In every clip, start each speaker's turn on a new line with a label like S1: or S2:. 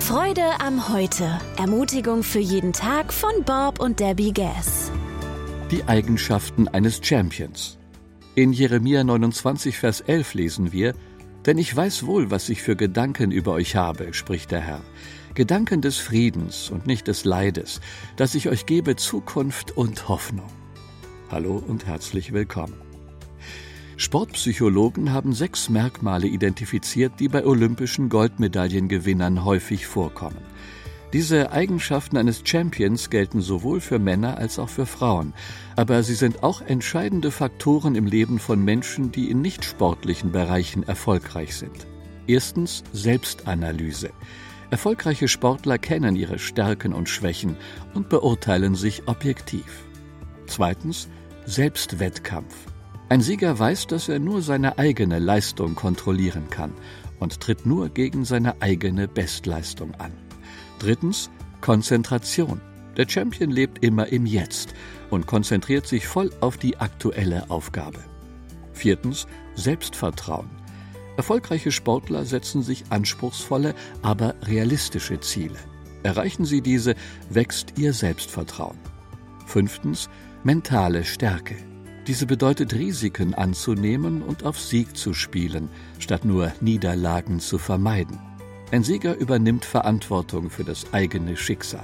S1: Freude am Heute. Ermutigung für jeden Tag von Bob und Debbie Gass.
S2: Die Eigenschaften eines Champions. In Jeremia 29, Vers 11 lesen wir: Denn ich weiß wohl, was ich für Gedanken über euch habe, spricht der Herr. Gedanken des Friedens und nicht des Leides, dass ich euch gebe Zukunft und Hoffnung. Hallo und herzlich willkommen. Sportpsychologen haben 6 Merkmale identifiziert, die bei olympischen Goldmedaillengewinnern häufig vorkommen. Diese Eigenschaften eines Champions gelten sowohl für Männer als auch für Frauen, aber sie sind auch entscheidende Faktoren im Leben von Menschen, die in nicht-sportlichen Bereichen erfolgreich sind. Erstens Selbstanalyse. Erfolgreiche Sportler kennen ihre Stärken und Schwächen und beurteilen sich objektiv. Zweitens Selbstwettkampf. Ein Sieger weiß, dass er nur seine eigene Leistung kontrollieren kann und tritt nur gegen seine eigene Bestleistung an. Drittens Konzentration. Der Champion lebt immer im Jetzt und konzentriert sich voll auf die aktuelle Aufgabe. Viertens Selbstvertrauen. Erfolgreiche Sportler setzen sich anspruchsvolle, aber realistische Ziele. Erreichen sie diese, wächst ihr Selbstvertrauen. Fünftens mentale Stärke. Diese bedeutet, Risiken anzunehmen und auf Sieg zu spielen, statt nur Niederlagen zu vermeiden. Ein Sieger übernimmt Verantwortung für das eigene Schicksal.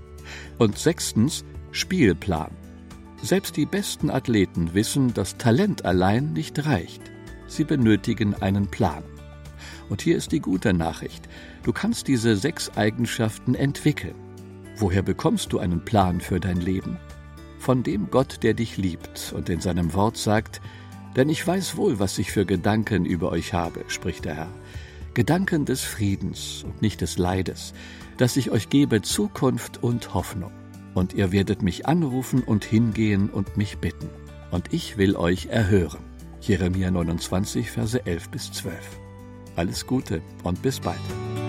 S2: Und sechstens, Spielplan. Selbst die besten Athleten wissen, dass Talent allein nicht reicht. Sie benötigen einen Plan. Und hier ist die gute Nachricht: Du kannst diese 6 Eigenschaften entwickeln. Woher bekommst du einen Plan für dein Leben? Von dem Gott, der dich liebt und in seinem Wort sagt: Denn ich weiß wohl, was ich für Gedanken über euch habe, spricht der Herr. Gedanken des Friedens und nicht des Leides, dass ich euch gebe Zukunft und Hoffnung. Und ihr werdet mich anrufen und hingehen und mich bitten. Und ich will euch erhören. Jeremia 29, Verse 11-12. Alles Gute und bis bald.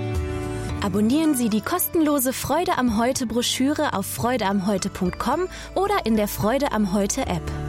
S1: Abonnieren Sie die kostenlose Freude am Heute Broschüre auf freudeamheute.com oder in der Freude am Heute App.